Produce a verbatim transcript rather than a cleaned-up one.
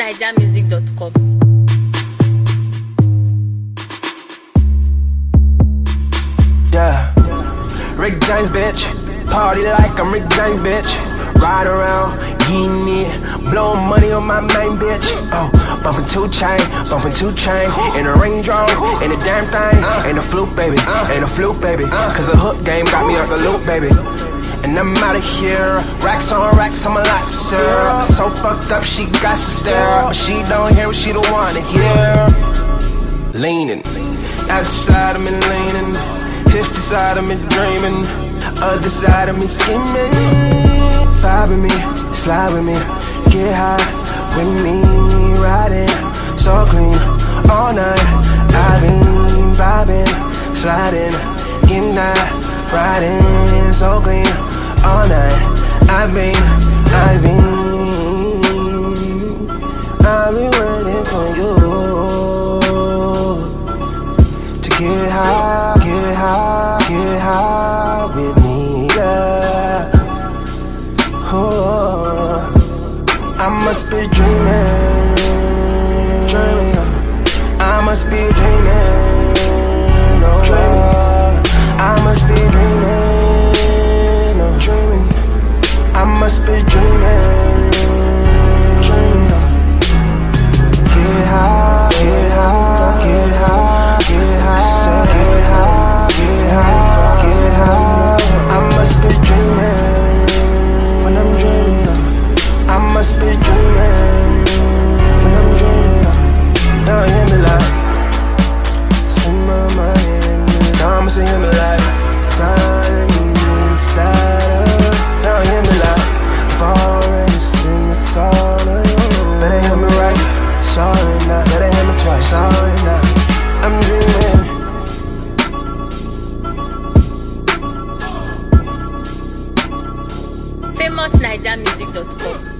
niger music dot com. Yeah, Rick James, bitch. Party like I'm Rick James, bitch. Ride around, getting it, blowing money on my main bitch. Oh, bumping two chain, bumping two chain. In a Range Rover, in a damn thing. Ain't a fluke, baby, ain't a fluke, baby. Cause the hook game got me off the loop, baby. And I'm out of here, racks on racks, I'm a lot, sir. So fucked up, she got to stare. But she don't hear what she don't wanna hear. Leaning, outside of me leaning. Fifty side of me dreaming, other side of me scheming. Vibe with me, slide with me, get high with me, riding so clean all night. I've been vibing, sliding, getting high, riding so clean all night. I've been, I've been, I've been waiting for you to get high, get high, get high with me, yeah. Oh, I must be dreaming, dreaming. I must be dreaming, oh, dreaming. I must be dreaming, oh, dreaming. I must be dreaming, dreaming. Get high, get high, get high, get high, get high, get high, get high. I must be dreaming. When I'm dreaming, I must be dreaming. When I'm dreaming, don't hear me like see my mind. Don't see me like time inside of. Don't hear me like foreign sing the song of you. Better hear me right, sorry now. Better hear me twice, sorry now. I'm dreaming. famous niger music dot com.